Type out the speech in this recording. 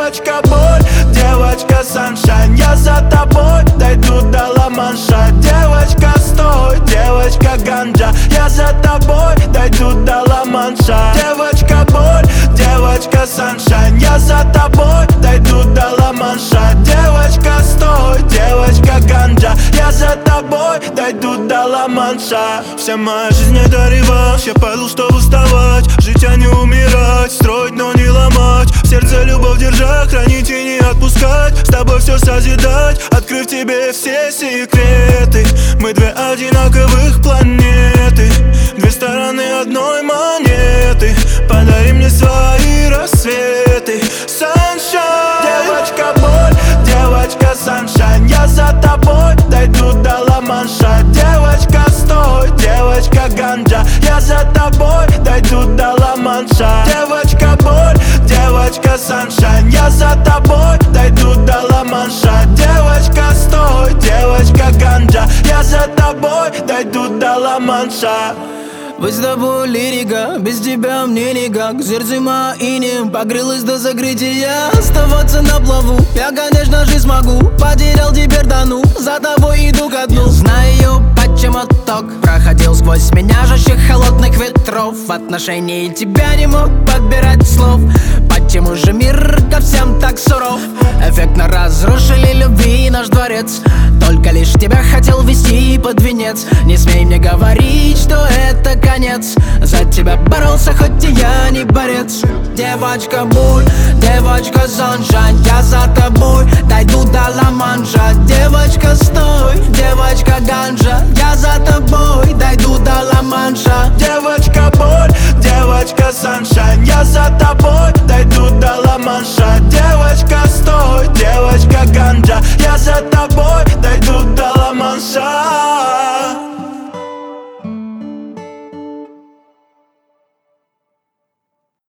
Девочка боль, девочка саншайн, я за тобой дойду до Ла-Манша. Девочка стой, девочка ганджа, я за тобой дойду до Ла-Манша. Девочка боль, девочка саншайн, я за тобой дойду до Ла-Манша. Девочка стой, девочка ганджа, я за тобой дойду до Ла-Манша. Вся моя жизнь это реванш, я падал, чтобы вставать, жить, а не умирать, строить, но не ломать. В сердце любовь держать, хранить и не отпускать, с тобой все созидать, открыв тебе все секреты. Мы две одинаковых планеты, две стороны одной монеты. Подари мне свои рассветы, Sunshine. Девочка боль, девочка саншайн, я за тобой дойду до Ла-Манша. Девочка стой, девочка ганджа, я за тобой дойду до Ла-Манша. Девочка боль, девочка саншайн, я за тобой дойду до Ла-Манша. Девочка стой, девочка ганджа, я за тобой дойду до Ла-Манша. Быть с тобой лирика, без тебя мне никак. Сердце моим покрылось до закрытия. Оставаться на плаву я, конечно же, смогу. Потерял, теперь тону, за тобой иду ко дну. Знаю, почему ток проходил сквозь меня жестче холодных ветров. В отношении тебя не мог подбирать слов. Почему же мир ко всем так суров? Эффектно разрушили любви наш дворец. Только лишь тебя хотел вести под венец. Не смей мне говорить, что это конец. За тебя боролся, хоть и я не борец. Девочка боль, девочка саншайн, я за тобой дойду до Ла-Манша. Девочка стой, девочка ганджа, я за тобой дойду до Ла-Манша. Девочка боль, девочка саншайн, я за тобой дойду до Ла-Манша. Девочка стой, девочка ганджа, я за тобой дойду до Ла-Манша.